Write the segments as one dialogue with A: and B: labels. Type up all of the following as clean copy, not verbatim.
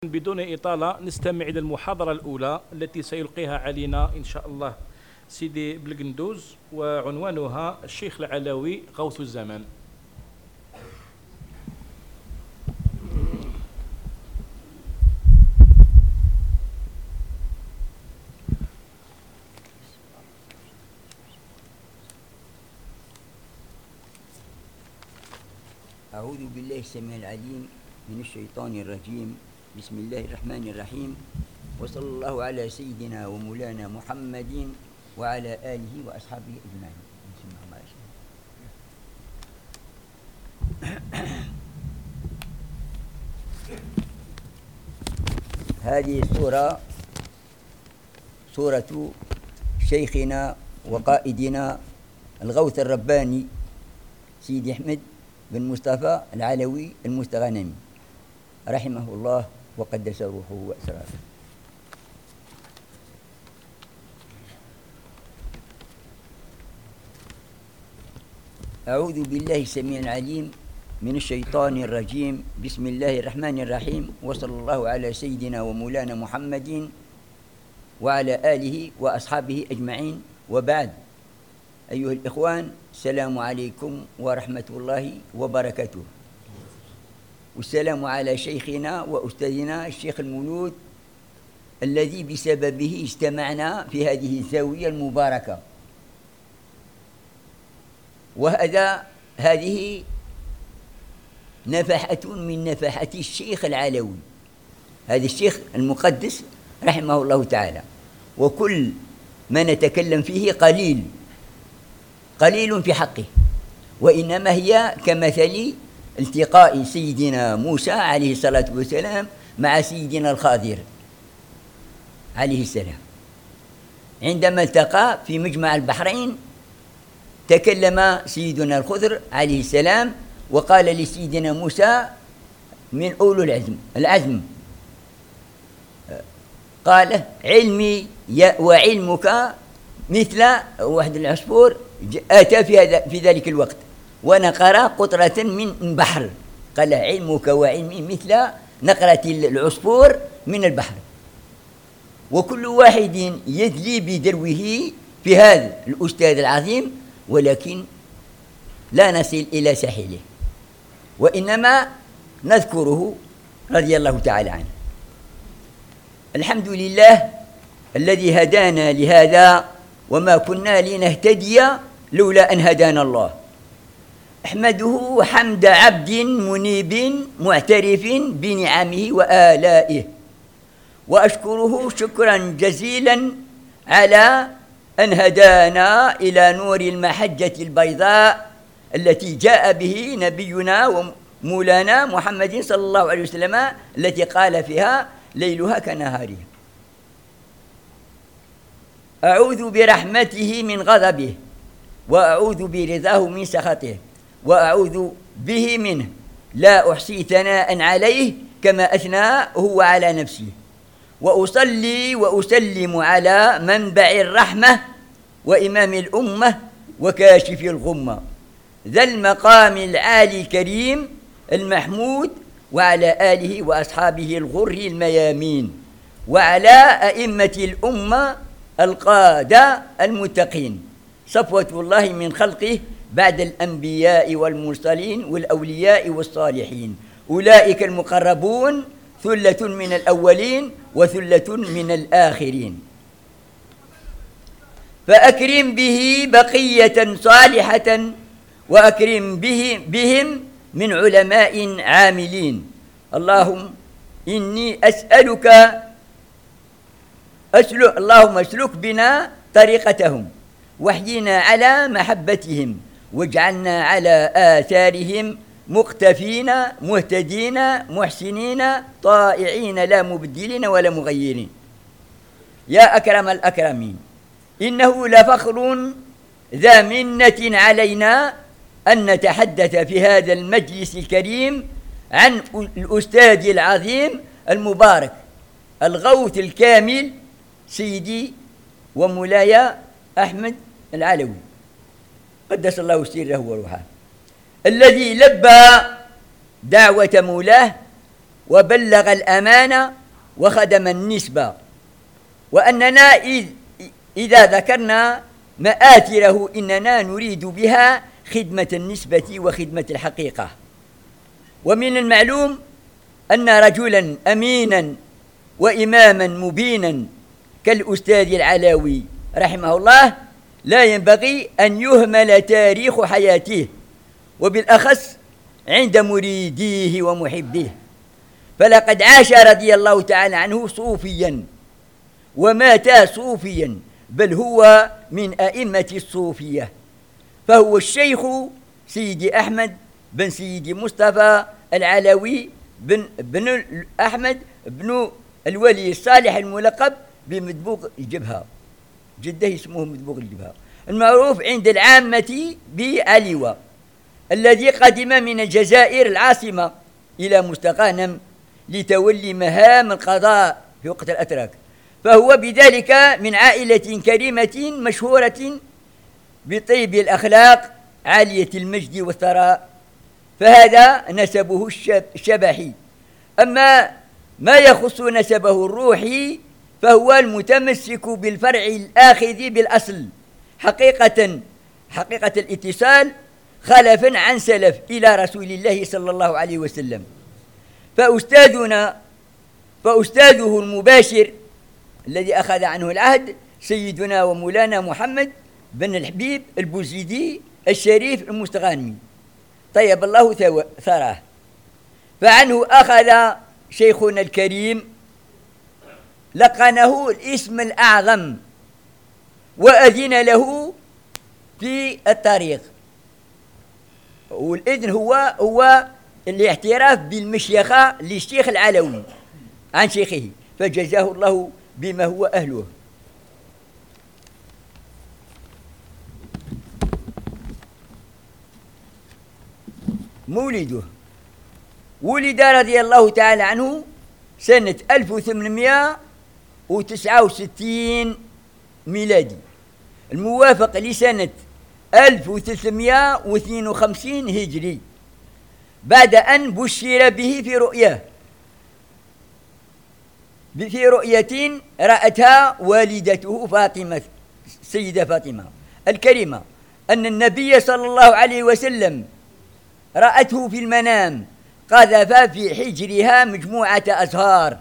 A: بدون إطالة نستمع إلى المحاضرة الأولى التي سيلقيها علينا إن شاء الله سيدي بلقندوز، وعنوانها الشيخ العلوي غوث الزمان.
B: أعوذ بالله السميع العليم من الشيطان الرجيم. بسم الله الرحمن الرحيم، وصلى الله على سيدنا ومولانا محمد وعلى آله وأصحابه أجمعين. هذه السورة سورة شيخنا وقائدنا الغوث الرباني سيدي أحمد بن مصطفى العلوي المستغانمي رحمه الله وقدس روحه وأسراره. أعوذ بالله السميع العليم من الشيطان الرجيم. بسم الله الرحمن الرحيم، وصلى الله على سيدنا ومولانا محمد وعلى آله وأصحابه أجمعين، وبعد. أيها الإخوان، السلام عليكم ورحمة الله وبركاته، والسلام على شيخنا وأستاذنا الشيخ المولود الذي بسببه اجتمعنا في هذه الزاوية المباركة. هذه نفحة من نفحات الشيخ العلوي، هذا الشيخ المقدس رحمه الله تعالى، وكل ما نتكلم فيه قليل في حقه، وإنما هي كمثل التقاء سيدنا موسى عليه الصلاة والسلام مع سيدنا الخضر عليه السلام. عندما التقى في مجمع البحرين تكلم سيدنا الخضر عليه السلام وقال لسيدنا موسى من أولو العزم قال: علمي وعلمك مثل واحد العصفور أتى في ذلك الوقت ونقر قطرة من بحر. قال: علمك وعلمي مثل نقرة العصفور من البحر، وكل واحد يدلي بدلوه في هذا الأستاذ العظيم، ولكن لا نصل إلى ساحله، وإنما نذكره رضي الله تعالى عنه. الحمد لله الذي هدانا لهذا، وما كنا لنهتدي لولا أن هدانا الله. أحمده حمد عبد منيب معترف بنعمه وآلائه، وأشكره شكرا جزيلا على أن هدانا إلى نور المحجة البيضاء التي جاء به نبينا ومولانا محمد صلى الله عليه وسلم، التي قال فيها: ليلها كنهارها. أعوذ برحمته من غضبه، وأعوذ برضاه من سخطه، وأعوذ به منه، لا أحصي ثناء عليه كما أثنى هو على نفسه. وأصلي وأسلم على منبع الرحمة وإمام الأمة وكاشف الغمة، ذا المقام العالي الكريم المحمود، وعلى آله وأصحابه الغر الميامين، وعلى أئمة الأمة القادة المتقين، صفوة الله من خلقه بعد الأنبياء والمرسلين والأولياء والصالحين، أولئك المقربون، ثلة من الأولين وثلة من الآخرين. فأكرم به بقية صالحة، وأكرم بهم من علماء عاملين. اللهم إني اللهم اسلك بنا طريقتهم، واحينا على محبتهم، واجعلنا على آثارهم مقتفين مهتدين محسنين طائعين لا مبدلين ولا مغيرين. يا أكرم الأكرمين، إنه لفخر ذا منة علينا أن نتحدث في هذا المجلس الكريم عن الأستاذ العظيم المبارك الغوث الكامل سيدي ومولاي أحمد العلوي قدس الله سره وروحه، الذي لبى دعوة مولاه وبلغ الأمانة وخدم النسبة، وأننا إذا ذكرنا مآثره إننا نريد بها خدمة النسبة وخدمة الحقيقة. ومن المعلوم أن رجلا أمينا وإماما مبينا كالأستاذ العلاوي رحمه الله لا ينبغي أن يهمل تاريخ حياته، وبالأخص عند مريديه ومحبيه، فلقد عاش رضي الله تعالى عنه صوفيا ومات صوفيا، بل هو من أئمة الصوفية، فهو الشيخ سيدي أحمد بن سيدي مصطفى العلوي بن أحمد بن الولي الصالح الملقب بمدبوغ الجبهة، جده اسمه مدبوغ الجبهة، المعروف عند العامة بعلوة، الذي قدم من الجزائر العاصمة إلى مستغانم لتولي مهام القضاء في وقت الأتراك، فهو بذلك من عائلة كريمة مشهورة بطيب الأخلاق عالية المجد والثراء، فهذا نسبه الشبحي. أما ما يخص نسبه الروحي فهو المتمسك بالفرع الآخذ بالأصل حقيقة الاتصال خلفا عن سلف إلى رسول الله صلى الله عليه وسلم. فأستاذه المباشر الذي أخذ عنه العهد سيدنا ومولانا محمد بن الحبيب البوزيدي الشريف المستغانمي طيب الله ثراه، فعنه أخذ شيخنا الكريم، لقنه الاسم الأعظم وأذن له في الطريق، والإذن هو الاعتراف بالمشيخة للشيخ العلوي عن شيخه، فجزاه الله بما هو أهله. مولده ولد رضي الله تعالى عنه سنة 1869 ميلادي، الموافق لسنة 1352 هجري، بعد أن بشر به في رؤية رأتها والدته فاطمة السيدة فاطمة الكريمة، أن النبي صلى الله عليه وسلم رأته في المنام قذف في حجرها مجموعة أزهار،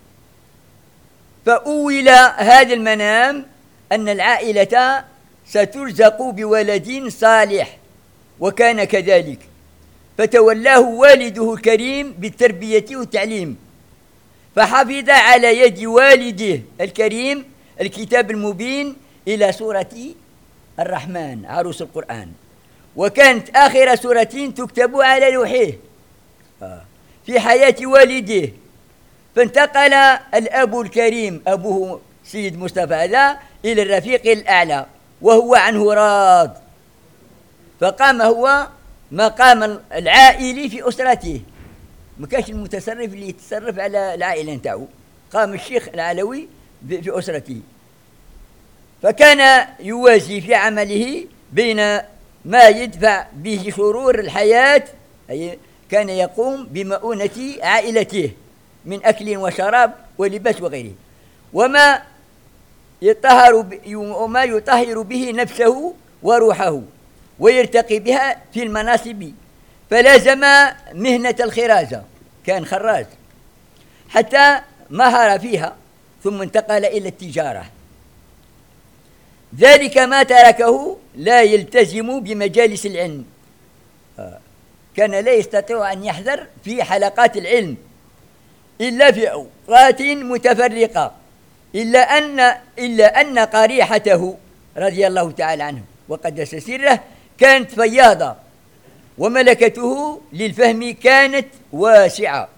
B: فأول هذا المنام أن العائلة سترزق بولد صالح، وكان كذلك، فتولاه والده الكريم بالتربية والتعليم، فحفظ على يد والده الكريم الكتاب المبين إلى سورة الرحمن عروس القرآن، وكانت آخر سورة تكتب على لوحيه في حياة والده. فانتقل الأب الكريم أبوه سيد مصطفى هذا إلى الرفيق الأعلى وهو عنه راض، فقام هو مقام العائلي في أسرته، ما كانش المتصرف اللي يتصرف على العائلة نتاعو، قام الشيخ العلوي في أسرته، فكان يوازي في عمله بين ما يدفع به شرور الحياة، أي كان يقوم بمؤونة عائلته من أكل وشراب ولباس وغيره، وما يطهر به نفسه وروحه ويرتقي بها في المناصب، فلازم مهنة الخرازة، كان خراز حتى مهر فيها، ثم انتقل إلى التجارة، ذلك ما تركه لا يلتزم بمجالس العلم، كان لا يستطيع أن يحضر في حلقات العلم إلا في أوقات متفرقة، إلا أن قريحته رضي الله تعالى عنه وقدس سره كانت فياضة، وملكته للفهم كانت واسعة،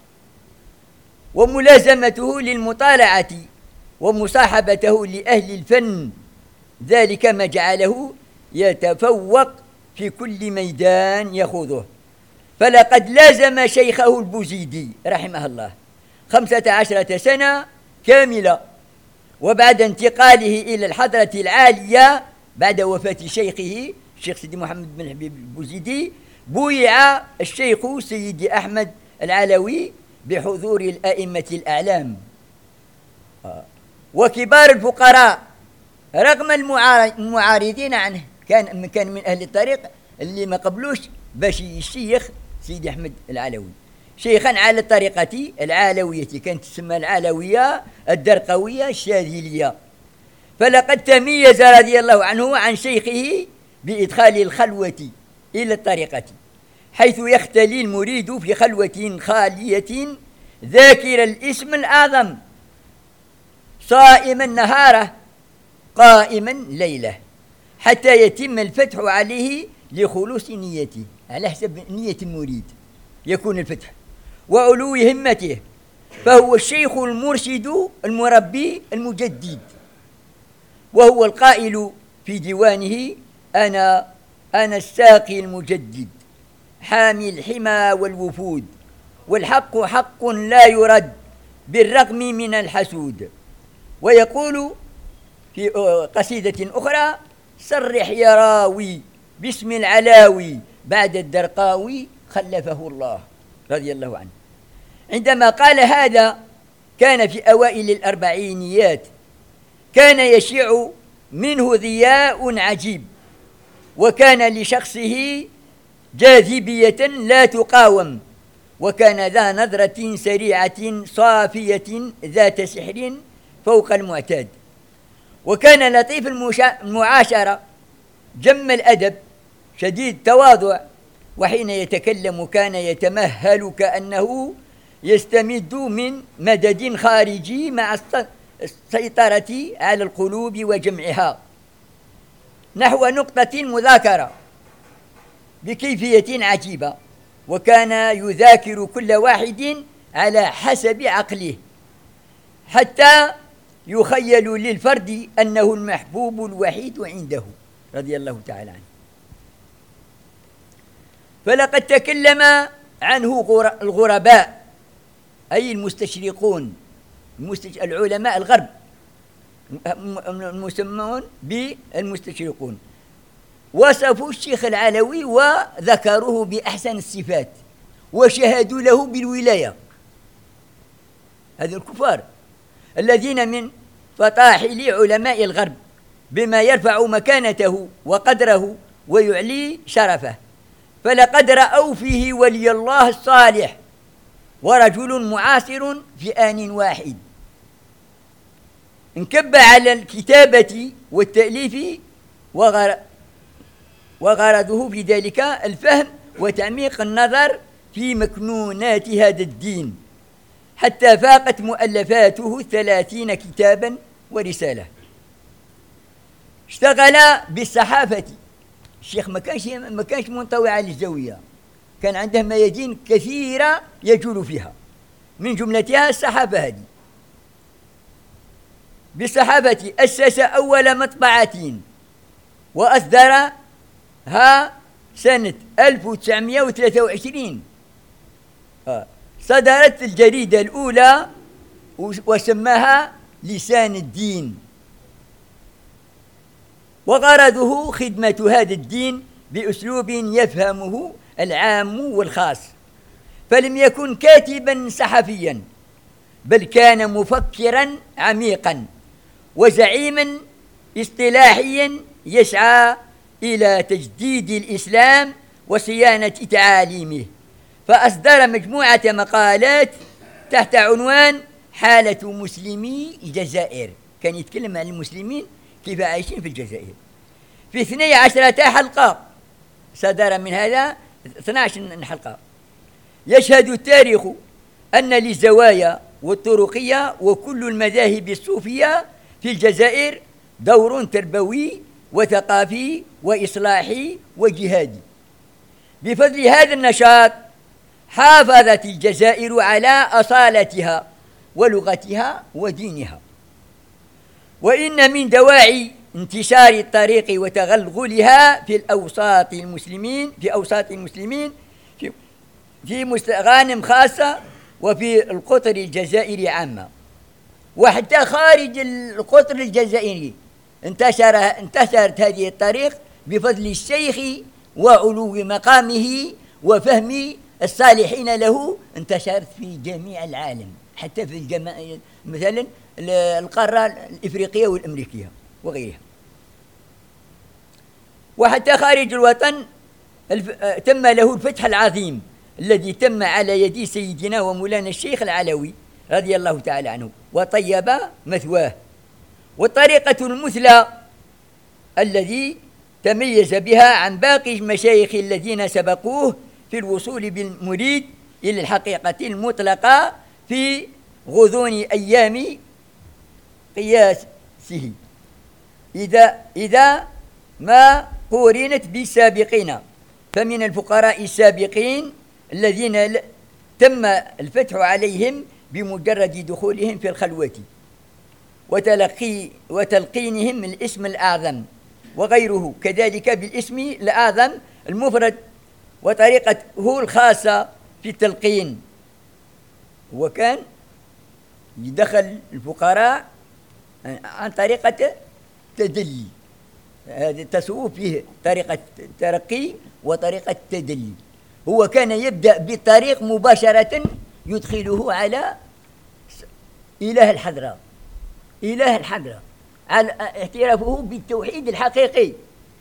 B: وملازمته للمطالعة ومصاحبته لأهل الفن ذلك ما جعله يتفوق في كل ميدان يخوضه، فلقد لازم شيخه البوزيدي رحمه الله 15 سنة كاملة، وبعد انتقاله إلى الحضرة العالية بعد وفاة شيخه الشيخ سيدي محمد بن حبيب البوزيدي، بويع الشيخ سيدي أحمد العلوي بحضور الأئمة الأعلام وكبار الفقراء رغم المعارضين عنه. كان من أهل الطريق اللي ما قبلوش باش الشيخ سيدي أحمد العلوي شيخا على الطريقة العلوية، كانت تسمى العلوية الدرقوية الشاذلية. فلقد تميز رضي الله عنه عن شيخه بإدخال الخلوة إلى الطريقة، حيث يختلي المريد في خلوة خالية ذاكر الاسم الأعظم صائما نهاره قائما ليله، حتى يتم الفتح عليه لخلوص نيته، على حسب نية المريد يكون الفتح وعلو همته. فهو الشيخ المرشد المربي المجدد، وهو القائل في ديوانه: أنا الساقي المجدد حامي الحمى والوفود، والحق حق لا يرد بالرغم من الحسود. ويقول في قصيدة أخرى: صرح يا راوي باسم العلاوي بعد الدرقاوي خلفه الله رضي الله عنه. عندما قال هذا كان في أوائل الأربعينيات، كان يشيع منه ضياء عجيب، وكان لشخصه جاذبية لا تقاوم، وكان ذا نظرة سريعة صافية ذات سحر فوق المعتاد، وكان لطيف المعاشرة جم الأدب شديد التواضع، وحين يتكلم كان يتمهل كأنه يستمد من مدد خارجي مع السيطرة على القلوب وجمعها نحو نقطة مذاكرة بكيفية عجيبة، وكان يذاكر كل واحد على حسب عقله حتى يخيل للفرد أنه المحبوب الوحيد عنده رضي الله تعالى عنه. فلقد تكلم عنه الغرباء، أي المستشرقون، العلماء الغرب المسمون بالمستشرقون، وصفوا الشيخ العلوي وذكروه بأحسن الصفات وشهدوا له بالولاية. هذه الكفار الذين من فطاحل علماء الغرب بما يرفع مكانته وقدره ويعلي شرفه، فلقد رأوا فيه ولي الله الصالح ورجل معاصر في آن واحد، انكب على الكتابة والتأليف، وغرضه في ذلك الفهم وتعميق النظر في مكنونات هذا الدين، حتى فاقت مؤلفاته 30 كتابا ورسالة. اشتغل بالصحافة، الشيخ ما كانش منطوي على الزاوية، كان عنده ميادين كثيرة يجول فيها، من جملتها الصحافة هذه. بالصحافة أسس أول مطبعة وأصدرها سنة 1923، صدرت الجريدة الأولى وسماها لسان الدين، وغرضه خدمة هذا الدين بأسلوب يفهمه العام والخاص، فلم يكن كاتبا صحفيا، بل كان مفكرا عميقا وزعيما اصطلاحيا يسعى إلى تجديد الإسلام وصيانة تعاليمه. فأصدر مجموعة مقالات تحت عنوان حالة مسلمي الجزائر، كان يتكلم عن المسلمين كيف عايشين في الجزائر، في 12 حلقة، صدر من هذا 12 حلقة. يشهد التاريخ أن للزوايا والطرقية وكل المذاهب الصوفية في الجزائر دور تربوي وثقافي وإصلاحي وجهادي. بفضل هذا النشاط حافظت الجزائر على أصالتها ولغتها ودينها. وإن من دواعي انتشار الطريق وتغلغلها في أوساط المسلمين في مستغانم خاصة وفي القطر الجزائري عامة، وحتى خارج القطر الجزائري انتشرت هذه الطريق بفضل الشيخ وعلو مقامه وفهم الصالحين له انتشرت في جميع العالم، حتى في مثلا القارة الإفريقية والأمريكية وغيرها، وحتى خارج الوطن تم له الفتح العظيم الذي تم على يد سيدنا ومولانا الشيخ العلوي رضي الله تعالى عنه وطيب مثواه. والطريقة المثلى الذي تميز بها عن باقي المشايخ الذين سبقوه في الوصول بالمريد إلى الحقيقة المطلقة في غضون أيام قياسه، إذا ما قورنت بالسابقين. فمن الفقراء السابقين الذين تم الفتح عليهم بمجرد دخولهم في الخلوة وتلقينهم الاسم الأعظم، وغيره كذلك بالاسم الأعظم المفرد وطريقته الخاصة في التلقين. وكان يدخل الفقراء عن طريقة تدلي، هذا التصوف فيه طريقة ترقي وطريقة تدلي. هو كان يبدأ بالطريق مباشرة يدخله على إله الحضرة، إله الحضرة، على اعترافه بالتوحيد الحقيقي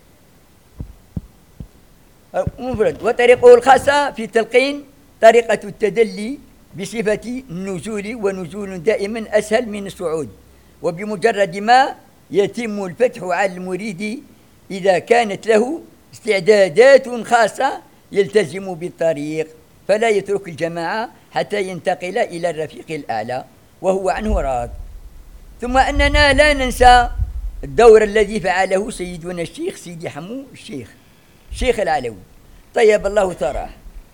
B: مفرد. وطريقه الخاصة في التلقين طريقة التدلي بصفة النزول، ونزول دائما أسهل من الصعود. وبمجرد ما يتم الفتح على المريد إذا كانت له استعدادات خاصة يلتزم بالطريق فلا يترك الجماعة حتى ينتقل إلى الرفيق الأعلى وهو عنه راض. ثم أننا لا ننسى الدور الذي فعله سيدنا الشيخ سيدي حمو الشيخ العلوي طيب الله ثراه،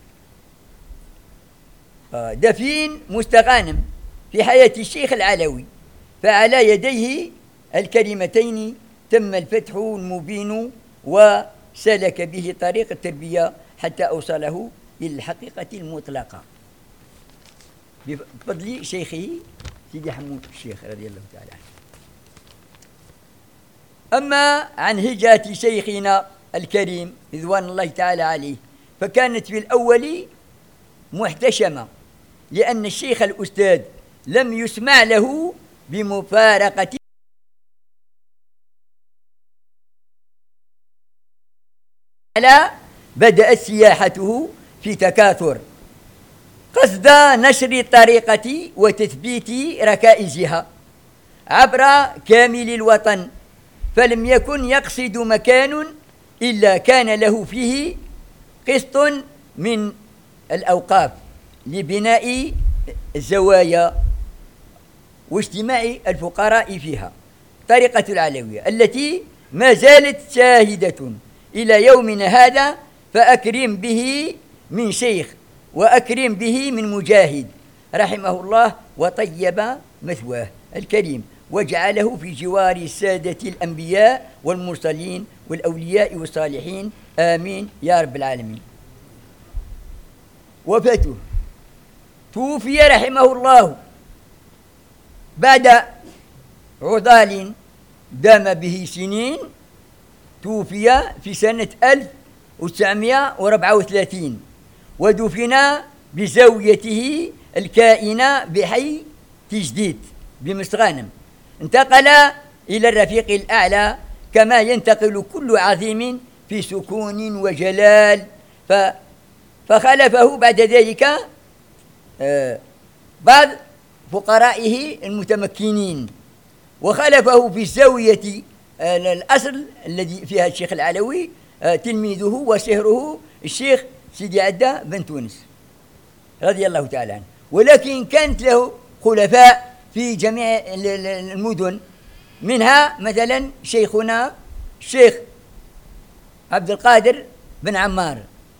B: دفين مستغانم في حياة الشيخ العلوي، فعلى يديه الكلمتين تم الفتح المبين وسلك به طريق التربية حتى أوصله إلى الحقيقة المطلقة بفضل شيخه سيدي حمود الشيخ رضي الله تعالى عنه. أما عن هجرة شيخنا الكريم رضوان الله تعالى عليه فكانت في الأول محتشمة، لأن الشيخ الأستاذ لم يسمع له بمفارقة على بدأت سياحته في تكاثر قصد نشر الطريقة وتثبيت ركائزها عبر كامل الوطن، فلم يكن يقصد مكان إلا كان له فيه قسط من الأوقاف لبناء الزوايا واجتماع الفقراء فيها. طريقة العلوية التي ما زالت شاهدة إلى يومنا هذا، فأكرم به من شيخ وأكرم به من مجاهد رحمه الله وطيب مثواه الكريم واجعله في جوار السادة الأنبياء والمرسلين والأولياء والصالحين، آمين يا رب العالمين. وفاته توفي رحمه الله بعد عضال دام به سنين، توفي في سنة 1934 ودفن بزاويته الكائنة بحي تجديد بمسغانم. انتقل إلى الرفيق الأعلى كما ينتقل كل عظيم في سكون وجلال، فخلفه بعد ذلك بعض فقرائه المتمكنين، وخلفه في الزاوية الأصل الذي فيها الشيخ العلوي تلميذه وشهره الشيخ سيدي عدة بن تونس رضي الله تعالى عنه. ولكن كانت له خلفاء في جميع المدن، منها مثلا شيخنا الشيخ عبد القادر بن عمار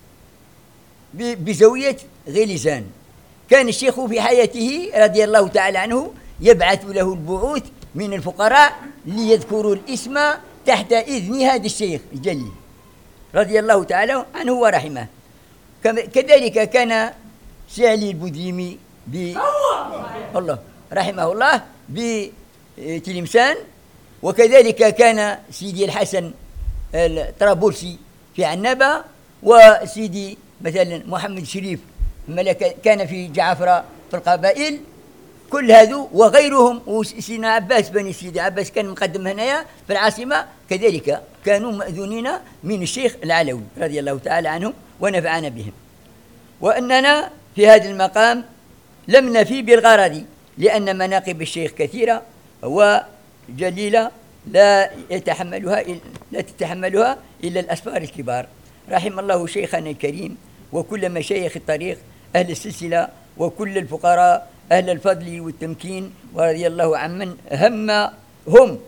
B: بزاوية غليزان. كان الشيخ في حياته رضي الله تعالى عنه يبعث له البعوث من الفقراء ليذكروا الاسم تحت إذن هذا الشيخ الجليل رضي الله تعالى عنه ورحمه. كذلك كان سعلي البديمي الله رحمه الله بتلمسان، وكذلك كان سيدي الحسن الطرابلسي في عنابة، وسيدي مثلا محمد شريف كان في جعفرة في القبائل كل هذو وغيرهم، وسيدنا عباس بني سيدي عباس كان مقدم هنايا في العاصمة كذلك كانوا مأذونين من الشيخ العلوي رضي الله تعالى عنهم ونفعنا بهم. وأننا في هذا المقام لم نفي بالغرض، لأن مناقب الشيخ كثيرة وجليلة لا تتحملها إلا الأسفار الكبار. رحم الله شيخنا الكريم وكل مشايخ الطريق أهل السلسلة وكل الفقراء أهل الفضل والتمكين، ورضي الله عمن هم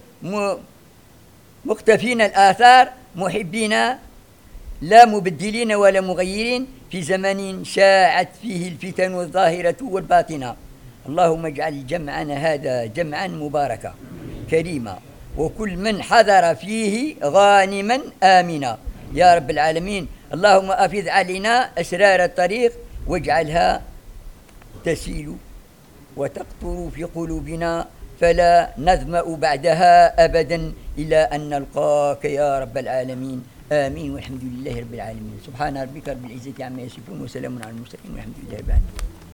B: مقتفين الآثار محبين لا مبدلين ولا مغيرين في زمن شاعت فيه الفتن الظاهرة والباطنة. اللهم اجعل جمعنا هذا جمعا مباركا كريما، وكل من حضر فيه غانما آمنا يا رب العالمين. اللهم أفض علينا أسرار الطريق واجعلها تسيل وتقطر في قلوبنا فلا نظمأ بعدها أبدا إلى أن نلقاك يا رب العالمين. آمين والحمد لله رب العالمين. سبحان ربك رب العزة عما يصفون وسلام على المرسلين والحمد لله رب العالمين.